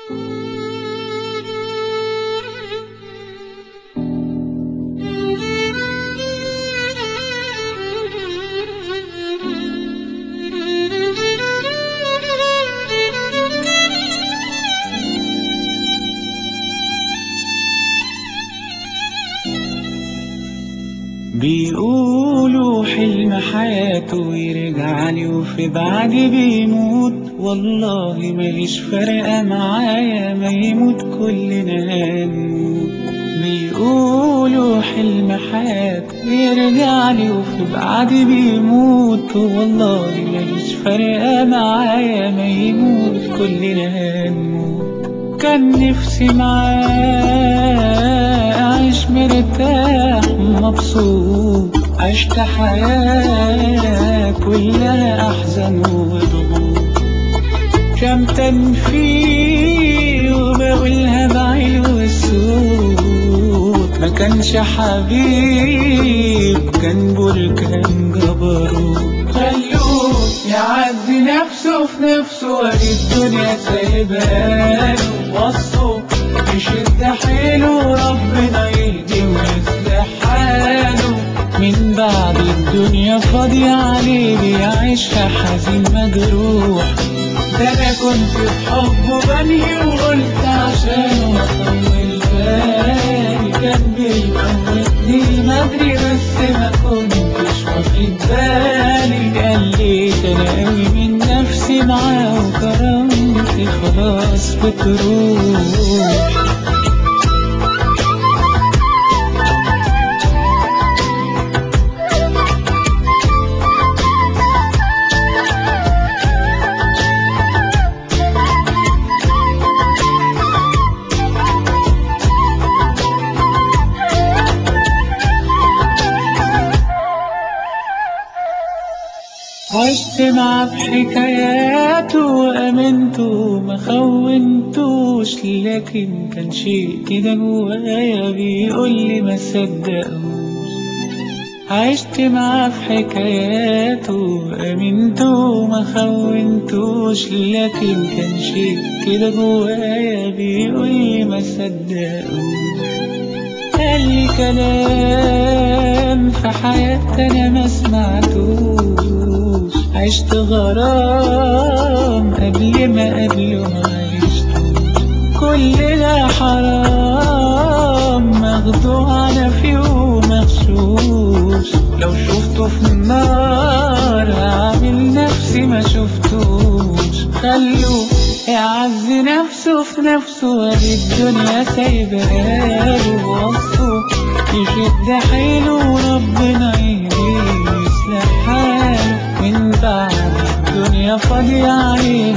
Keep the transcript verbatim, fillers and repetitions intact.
بيقولوا حلم حياته يرجعلي وفي بعدي بيموت، والله ماليش فارقة معايا ما يموت كلنا هنموت. بيقولوا حلم حياته يرجعلي وفي بعدي بيموت، والله ماليش فارقة معايا ما يموت كلنا هنموت. كان نفسي معاه أعيش مرتاح مبسوط، عشت حياة كلها أحزان وضغوط. شمتان فيه وبقولها بعلو الصوت، ما كانش حبيب كان بركان جبروت. خلوه يعدي نفسه في نفسه وادي الدنيا سايباله، وصه يشد حيله ربنا يهدي ويصلح حاله. من بعد الدنيا فاضية عليه بيعيشها حزين مجروح. ده انا كنت في حبه بنهي وقلت عشانه اطول بالي، كان بيموتني المدري بس ما كنتش واخد بالي. قليت انا قوي من نفسي معاه وكرامتي خلاص بتروح. عشت معاه بحكاياته وأمنته ما خونتوش، لكن كان شيء كده جوايا بيقولي ما صدقوش. عشت معاه في حكاياته وأمنته ما خونتوش، لكن كان شيء كده جوايا بيقولي ما صدقوش. قال لي كلام في حياتي انا ما سمعتوش، عشت غرام قبل ما قبله ما عشتوش. كل ده حرام مخدوع انا فيه ومغشوش، لو شفته في النار هعمل نفسي ما شفتوش. خلوه يعز نفسه في نفسه وادي الدنيا سايباله، وصفه يشد حيله وربنا يهديه ويصلح حاله. من بعد الدنيا فاضية عليه